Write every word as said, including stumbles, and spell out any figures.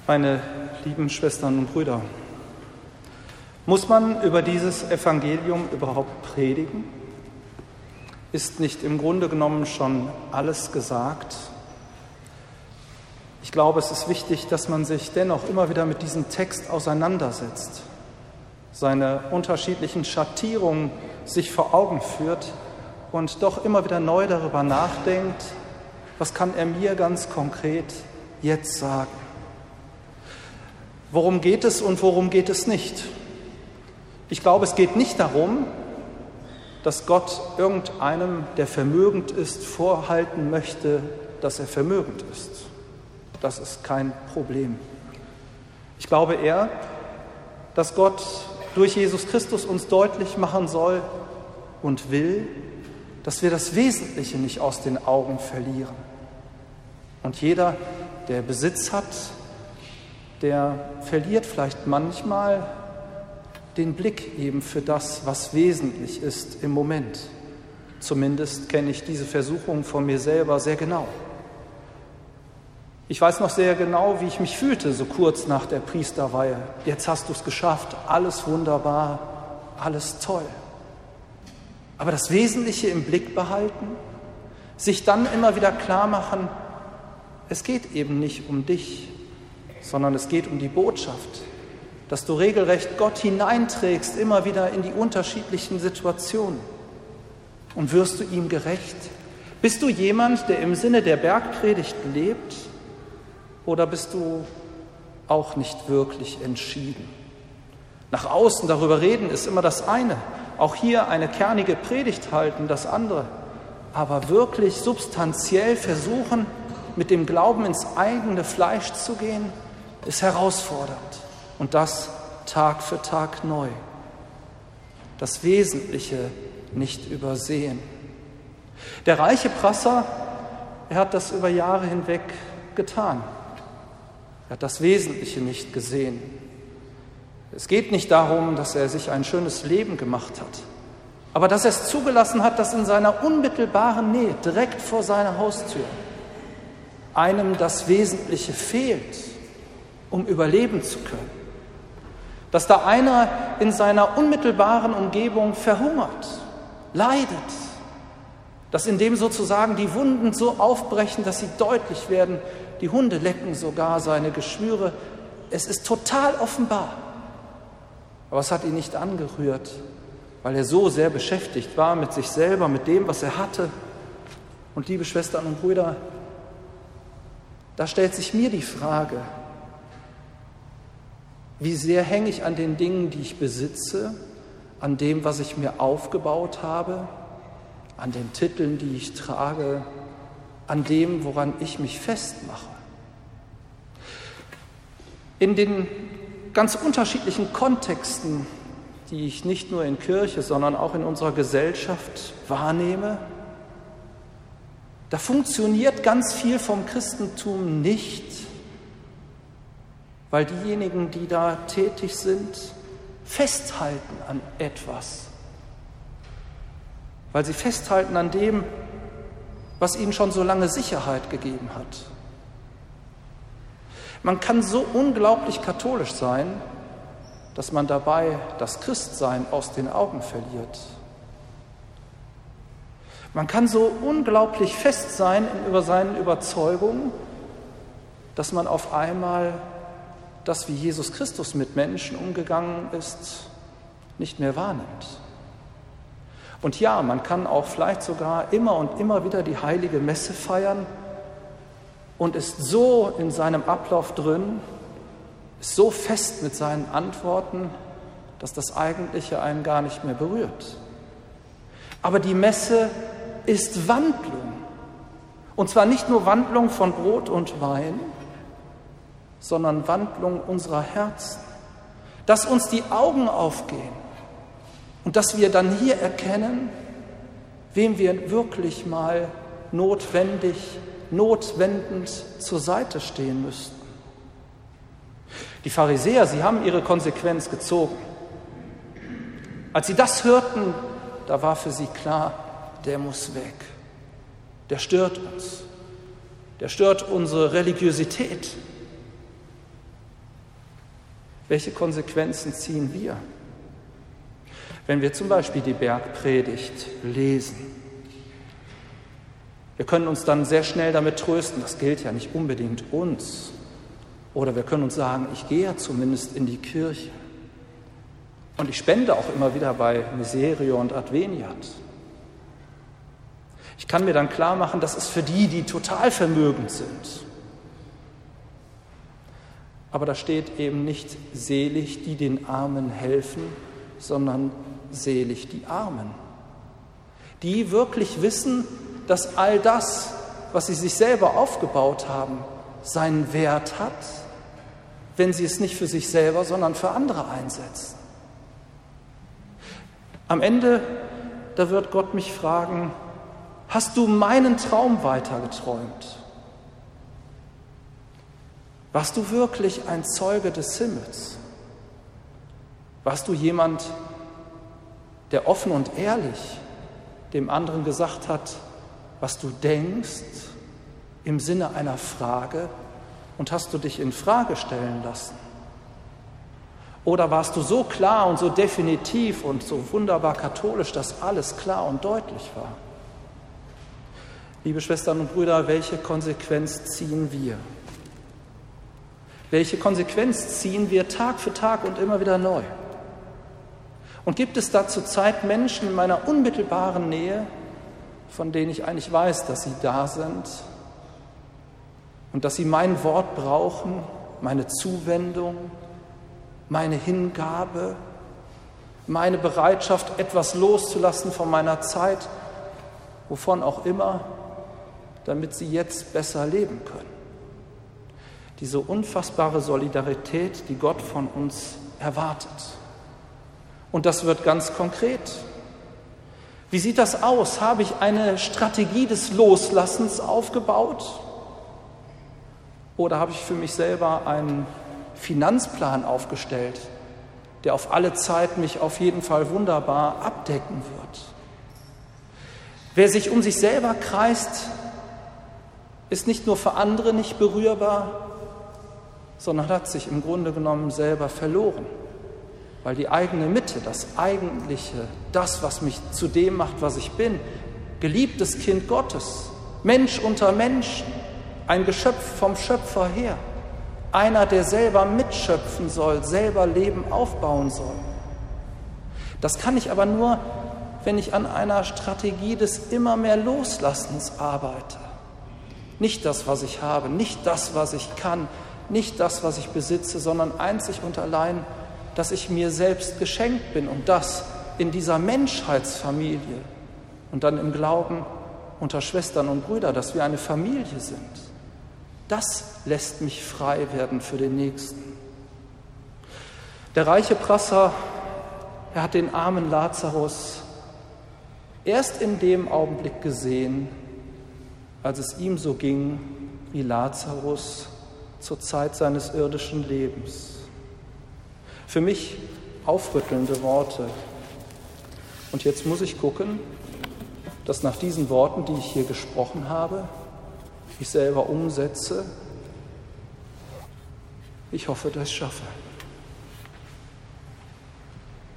Meine lieben Schwestern und Brüder, muss man über dieses Evangelium überhaupt predigen? Ist nicht im Grunde genommen schon alles gesagt? Ich glaube, es ist wichtig, dass man sich dennoch immer wieder mit diesem Text auseinandersetzt, seine unterschiedlichen Schattierungen sich vor Augen führt und doch immer wieder neu darüber nachdenkt, was kann er mir ganz konkret jetzt sagen? Worum geht es und worum geht es nicht? Ich glaube, es geht nicht darum, dass Gott irgendeinem, der vermögend ist, vorhalten möchte, dass er vermögend ist. Das ist kein Problem. Ich glaube eher, dass Gott durch Jesus Christus uns deutlich machen soll und will, dass wir das Wesentliche nicht aus den Augen verlieren. Und jeder, der Besitz hat, der verliert vielleicht manchmal den Blick eben für das, was wesentlich ist im Moment. Zumindest kenne ich diese Versuchung von mir selber sehr genau. Ich weiß noch sehr genau, wie ich mich fühlte, so kurz nach der Priesterweihe. Jetzt hast du es geschafft, alles wunderbar, alles toll. Aber das Wesentliche im Blick behalten, sich dann immer wieder klar machen, es geht eben nicht um dich, sondern es geht um die Botschaft, dass du regelrecht Gott hineinträgst, immer wieder in die unterschiedlichen Situationen. Und wirst du ihm gerecht? Bist du jemand, der im Sinne der Bergpredigt lebt, oder bist du auch nicht wirklich entschieden? Nach außen darüber reden ist immer das eine, auch hier eine kernige Predigt halten das andere, aber wirklich substanziell versuchen, mit dem Glauben ins eigene Fleisch zu gehen, ist herausfordernd. Und das Tag für Tag neu. Das Wesentliche nicht übersehen. Der reiche Prasser, er hat das über Jahre hinweg getan. Er hat das Wesentliche nicht gesehen. Es geht nicht darum, dass er sich ein schönes Leben gemacht hat, aber dass er es zugelassen hat, dass in seiner unmittelbaren Nähe, direkt vor seiner Haustür, einem das Wesentliche fehlt, um überleben zu können. Dass da einer in seiner unmittelbaren Umgebung verhungert, leidet. Dass in dem sozusagen die Wunden so aufbrechen, dass sie deutlich werden. Die Hunde lecken sogar seine Geschwüre. Es ist total offenbar. Aber es hat ihn nicht angerührt, weil er so sehr beschäftigt war mit sich selber, mit dem, was er hatte. Und liebe Schwestern und Brüder, da stellt sich mir die Frage, wie sehr hänge ich an den Dingen, die ich besitze, an dem, was ich mir aufgebaut habe, an den Titeln, die ich trage, an dem, woran ich mich festmache. In den ganz unterschiedlichen Kontexten, die ich nicht nur in Kirche, sondern auch in unserer Gesellschaft wahrnehme, da funktioniert ganz viel vom Christentum nicht, weil diejenigen, die da tätig sind, festhalten an etwas. Weil sie festhalten an dem, was ihnen schon so lange Sicherheit gegeben hat. Man kann so unglaublich katholisch sein, dass man dabei das Christsein aus den Augen verliert. Man kann so unglaublich fest sein über seinen Überzeugungen, dass man auf einmal das, wie Jesus Christus mit Menschen umgegangen ist, nicht mehr wahrnimmt. Und ja, man kann auch vielleicht sogar immer und immer wieder die heilige Messe feiern und ist so in seinem Ablauf drin, ist so fest mit seinen Antworten, dass das Eigentliche einen gar nicht mehr berührt. Aber die Messe ist Wandlung. Und zwar nicht nur Wandlung von Brot und Wein, sondern Wandlung unserer Herzen. Dass uns die Augen aufgehen und dass wir dann hier erkennen, wem wir wirklich mal notwendig, notwendend zur Seite stehen müssten. Die Pharisäer, sie haben ihre Konsequenz gezogen. Als sie das hörten, da war für sie klar, der muss weg. Der stört uns. Der stört unsere Religiosität. Welche Konsequenzen ziehen wir? Wenn wir zum Beispiel die Bergpredigt lesen. Wir können uns dann sehr schnell damit trösten, das gilt ja nicht unbedingt uns. Oder wir können uns sagen, ich gehe ja zumindest in die Kirche. Und ich spende auch immer wieder bei Miserio und Adveniat. Ich kann mir dann klar machen, das ist für die, die total vermögend sind. Aber da steht eben nicht selig, die den Armen helfen, sondern selig die Armen. Die wirklich wissen, dass all das, was sie sich selber aufgebaut haben, seinen Wert hat, wenn sie es nicht für sich selber, sondern für andere einsetzen. Am Ende, da wird Gott mich fragen, hast du meinen Traum weitergeträumt? Warst du wirklich ein Zeuge des Himmels? Warst du jemand, der offen und ehrlich dem anderen gesagt hat, was du denkst, im Sinne einer Frage, und hast du dich in Frage stellen lassen? Oder warst du so klar und so definitiv und so wunderbar katholisch, dass alles klar und deutlich war? Liebe Schwestern und Brüder, welche Konsequenz ziehen wir? Welche Konsequenz ziehen wir Tag für Tag und immer wieder neu? Und gibt es da zurzeit Menschen in meiner unmittelbaren Nähe, von denen ich eigentlich weiß, dass sie da sind und dass sie mein Wort brauchen, meine Zuwendung, meine Hingabe, meine Bereitschaft, etwas loszulassen von meiner Zeit, wovon auch immer, damit sie jetzt besser leben können? Diese unfassbare Solidarität, die Gott von uns erwartet. Und das wird ganz konkret. Wie sieht das aus? Habe ich eine Strategie des Loslassens aufgebaut? Oder habe ich für mich selber einen Finanzplan aufgestellt, der auf alle Zeit mich auf jeden Fall wunderbar abdecken wird? Wer sich um sich selber kreist, ist nicht nur für andere nicht berührbar, sondern hat sich im Grunde genommen selber verloren. Weil die eigene Mitte, das Eigentliche, das, was mich zu dem macht, was ich bin, geliebtes Kind Gottes, Mensch unter Menschen, ein Geschöpf vom Schöpfer her, einer, der selber mitschöpfen soll, selber Leben aufbauen soll. Das kann ich aber nur, wenn ich an einer Strategie des immer mehr Loslassens arbeite. Nicht das, was ich habe, nicht das, was ich kann, nicht das, was ich besitze, sondern einzig und allein, dass ich mir selbst geschenkt bin und das in dieser Menschheitsfamilie und dann im Glauben unter Schwestern und Brüdern, dass wir eine Familie sind. Das lässt mich frei werden für den Nächsten. Der reiche Prasser, er hat den armen Lazarus erst in dem Augenblick gesehen, als es ihm so ging wie Lazarus zur Zeit seines irdischen Lebens. Für mich aufrüttelnde Worte. Und jetzt muss ich gucken, dass nach diesen Worten, die ich hier gesprochen habe, ich selber umsetze. Ich hoffe, dass ich es schaffe.